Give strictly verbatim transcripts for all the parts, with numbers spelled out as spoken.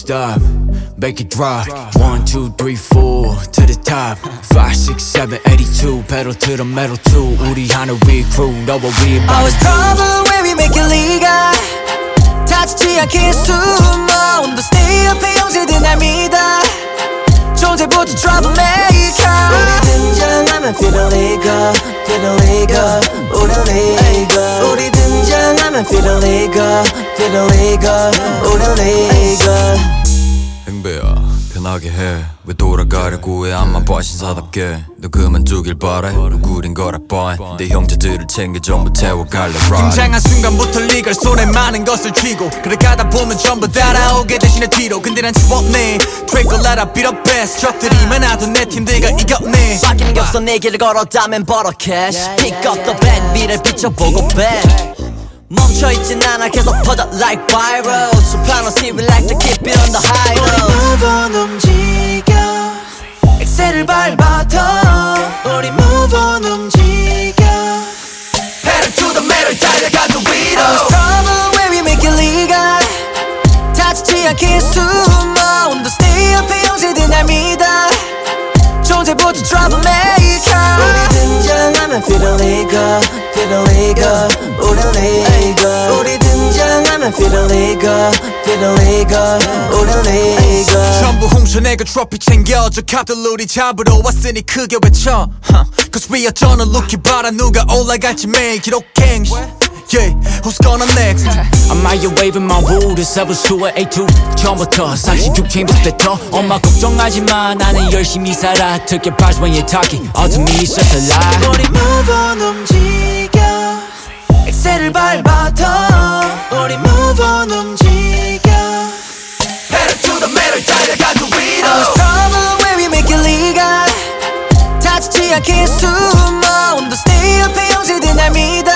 stop, make it drop. One, two, three, four, to the top. Five, six, seven, eighty-two. Pedal to the metal too. 우리 하나의 crew, 너와 we about Always trouble when we make it legal. 다치지 않게 숨어. 온도 stay up 형제들 날 믿어. 존재부터 troublemaker. 우리 등장하면 feel illegal, feel illegal. 우린 legal. 우리 등장하면 feel illegal, feel illegal. 우린 legal. 행배야 편하게 해 왜 돌아가려고 해 암만 봐 신사답게 너 그만두길 바래 누구린 거라 뻔해 내 형제들을 챙겨 전부 태워갈래 right. 등장한 순간부터 리걸 손에 많은 것을 쥐고 그래 가다 보면 전부 따라오게 대신에 뒤로 근데 난 죽었네 Trickle let up beat up best 적들이 많아도 내 팀들과 이겼네 바뀌는 게 없어 내 길을 걸었다면 벌어 cash Pick up the bad 미를 비춰보고 back 멈춰있진 않아 계속 퍼져 like viral Sopranos we like to keep it on the high road 우리 move on 움직여 엑셀을 밟아 더 우리 move on 움직여 Pedal to the metal 달려가 그 위로 Always trouble when we make it legal 다치지 않게 숨어 온도 stay up 형제들 날 믿어 존재부터 troublemaker 우리 등장하면 feel illegal, feel illegal. 우린 legal. 우리 등장하면 feel illegal, feel illegal. 우린 legal. 전부 훔쳐내고 트로피 챙겨줘 캅들 우리 잡으러 왔으니 크게 외쳐 huh. Cause we are gonna look 봐라 누가 올라갈지 매일 기록행 Yeah, who's gonna next? I'm out here waving my rule. This level's to an A two. 처음부터 삼십육 체인부터 엄마 걱정하지 마. 나는 열심히 살아. Took your prize when you're talking. All to me is just a lie. 우리 move on 움직여 엑셀을 밟아 더 우리 move on 움직여 Pedal to the metal 달려가 그 위로 Always trouble when we make it legal 다치지 않게 숨어 온도 stay up 형제들 날 믿어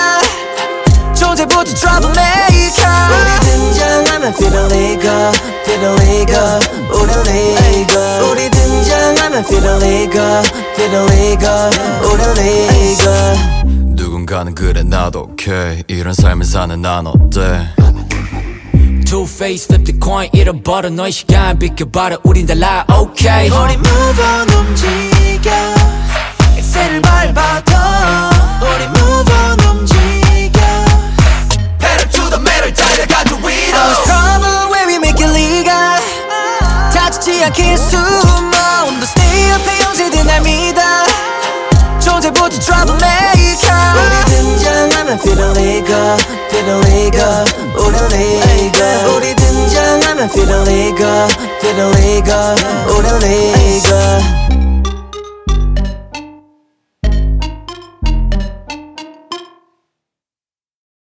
존재부터 troublemaker 우리 등장하면 feel illegal, feel illegal. 우린 legal. 우리 등장하면 feel illegal, feel illegal. 우린 legal. 누군가는 그래 나도 오케이 이런 삶을 사는 난 어때 Two face flip the coin 잃어버려 너의 시간 비켜봐라 우린 달라 okay 우리 move on 움직여 엑셀을 밟아 더 우리 move on 움직여 Pedal to the metal 달려가 그 위로 Always trouble when we make it legal 다치지 않게 숨어 온도 stay up 형제들 날 믿어 존재부터 troublemaker 우리 등장하면 feel illegal, feel illegal. 우린 legal. 우리 등장하면 feel illegal, feel illegal. 우린 legal.